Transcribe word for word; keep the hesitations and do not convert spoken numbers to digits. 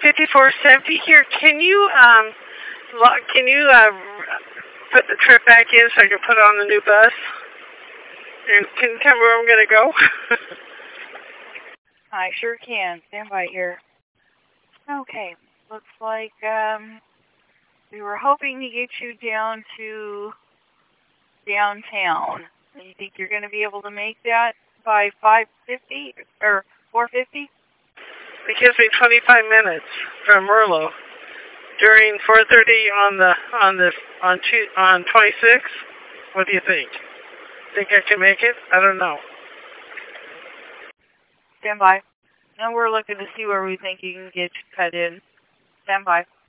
fifty-four seventy here. Can you um, lo- can you uh, put the trip back in so I can put on the new bus? And can you tell me where I'm gonna go? I sure can. Stand by here. Okay, looks like um, we were hoping to get you down to downtown. You think you're going to be able to make that by five fifty or four fifty? It gives me twenty-five minutes from Merlo during four thirty on the on the on two, on twenty-six. What do you think? Think I can make it? I don't know. Stand by. Now we're looking to see where we think you can get cut in. Stand by.